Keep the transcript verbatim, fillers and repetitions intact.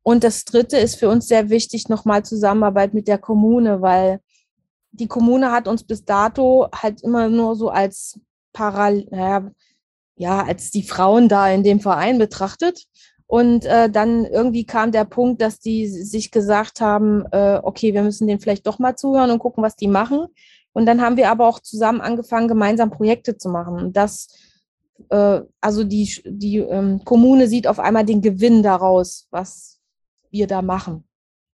Und das Dritte ist für uns sehr wichtig, nochmal Zusammenarbeit mit der Kommune, weil die Kommune hat uns bis dato halt immer nur so als Paral, naja, ja, als die Frauen da in dem Verein betrachtet. Und äh, dann irgendwie kam der Punkt, dass die sich gesagt haben, äh, okay, wir müssen denen vielleicht doch mal zuhören und gucken, was die machen. Und dann haben wir aber auch zusammen angefangen, gemeinsam Projekte zu machen. Und das, äh, also die, die ähm, Kommune sieht auf einmal den Gewinn daraus, was wir da machen.